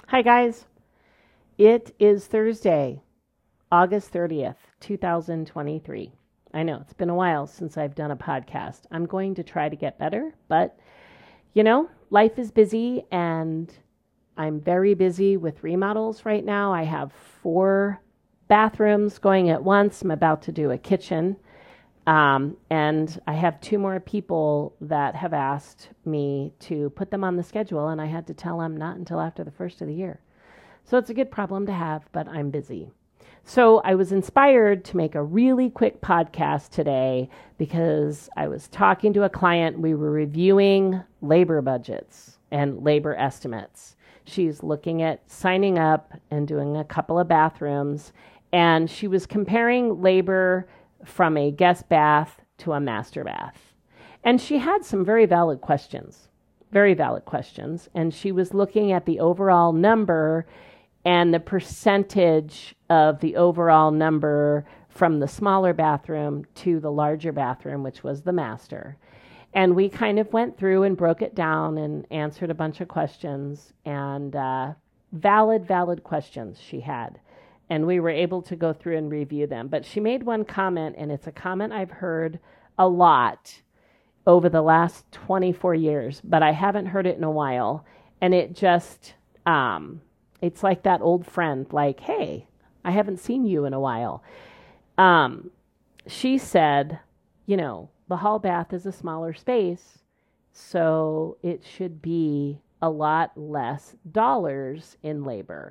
Hi, guys. It is Thursday, August 30th, 2023. I know it's been a while since I've done a podcast. I'm going to try to get better, but life is busy and I'm very busy with remodels right now. I have 4 bathrooms going at once. I'm about to do a kitchen. And I have 2 more people that have asked me to put them on the schedule, and I had to tell them not until after the first of the year. So it's a good problem to have, but I'm busy. So I was inspired to make a really quick podcast today because I was talking to a client. We were reviewing labor budgets and labor estimates. She's looking at signing up and doing a couple of bathrooms, and she was comparing labor from a guest bath to a master bath. And she had some very valid questions. And she was looking at the overall number and the percentage of the overall number from the smaller bathroom to the larger bathroom, which was the master. And we kind of went through and broke it down and answered a bunch of questions, and valid questions she had. And we were able to go through and review them. But she made one comment, and it's a comment I've heard a lot over the last 24 years, but I haven't heard it in a while. And it just, it's like that old friend, like, hey, I haven't seen you in a while. She said, the hall bath is a smaller space, so it should be a lot less dollars in labor.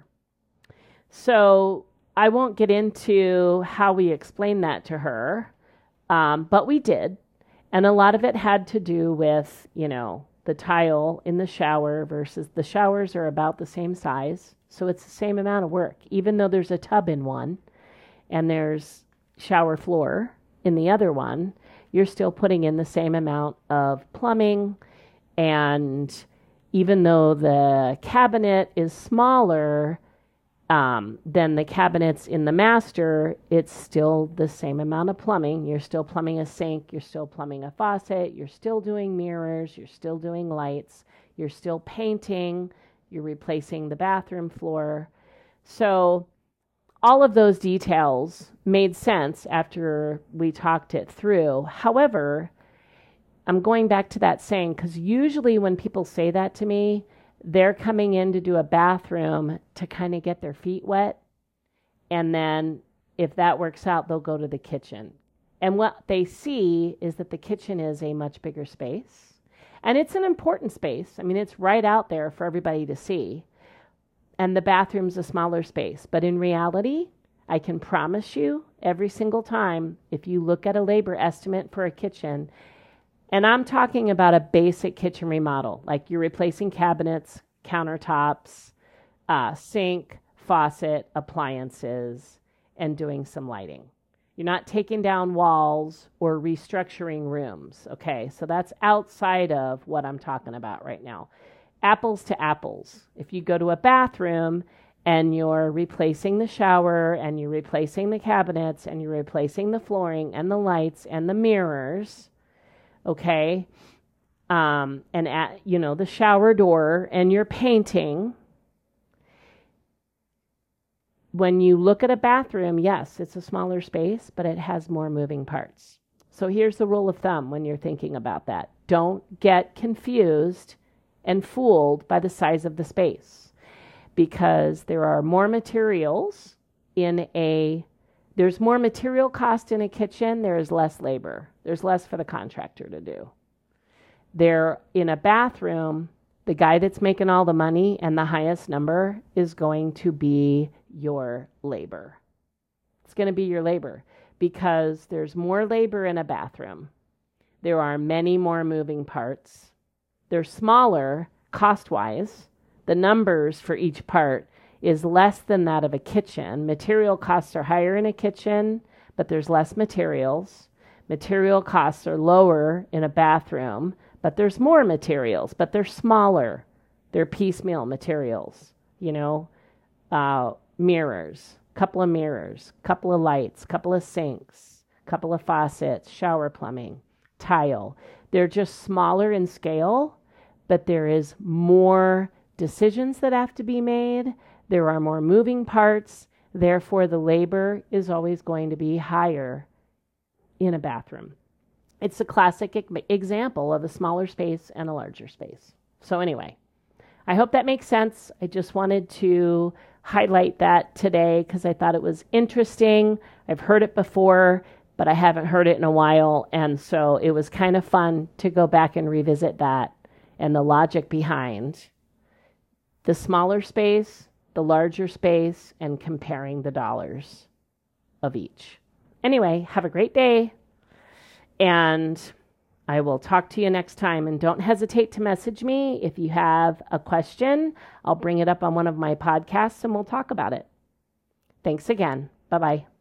So I won't get into how we explained that to her, but we did. And a lot of it had to do with, the tile in the shower versus the showers are about the same size. So it's the same amount of work, even though there's a tub in one and there's shower floor in the other one, you're still putting in the same amount of plumbing. And even though the cabinet is smaller than the cabinets in the master, it's still the same amount of plumbing. You're still plumbing a sink, you're still plumbing a faucet, you're still doing mirrors, you're still doing lights, you're still painting, you're replacing the bathroom floor. So all of those details made sense after we talked it through. However, I'm going back to that saying, because usually when people say that to me, they're coming in to do a bathroom to kind of get their feet wet. And then if that works out, they'll go to the kitchen. And what they see is that the kitchen is a much bigger space. And it's an important space. I mean, it's right out there for everybody to see. And the bathroom's a smaller space. But in reality, I can promise you every single time, if you look at a labor estimate for a kitchen, and I'm talking about a basic kitchen remodel, like you're replacing cabinets, countertops, sink, faucet, appliances, and doing some lighting. You're not taking down walls or restructuring rooms. Okay, so that's outside of what I'm talking about right now. Apples to apples. If you go to a bathroom and you're replacing the shower and you're replacing the cabinets and you're replacing the flooring and the lights and the mirrors, okay, and the shower door, and you're painting. When you look at a bathroom, yes, it's a smaller space, but it has more moving parts. So here's the rule of thumb when you're thinking about that. Don't get confused and fooled by the size of the space, because there are more materials there's more material cost in a kitchen, there is less labor. There's less for the contractor to do. There, in a bathroom, the guy that's making all the money and the highest number is going to be your labor. It's going to be your labor because there's more labor in a bathroom. There are many more moving parts. They're smaller cost-wise. The numbers for each part is less than that of a kitchen. Material costs are higher in a kitchen, but there's less materials. Material costs are lower in a bathroom, but there's more materials, but they're smaller. They're piecemeal materials, mirrors, couple of mirrors, couple of lights, couple of sinks, couple of faucets, shower plumbing, tile. They're just smaller in scale, but there is more decisions that have to be made. There are more moving parts. Therefore, the labor is always going to be higher in a bathroom. It's a classic example of a smaller space and a larger space. So anyway, I hope that makes sense. I just wanted to highlight that today because I thought it was interesting. I've heard it before, but I haven't heard it in a while. And so it was kind of fun to go back and revisit that and the logic behind the smaller space, the larger space, and comparing the dollars of each. Anyway, have a great day. And I will talk to you next time. And don't hesitate to message me if you have a question. I'll bring it up on one of my podcasts and we'll talk about it. Thanks again. Bye-bye.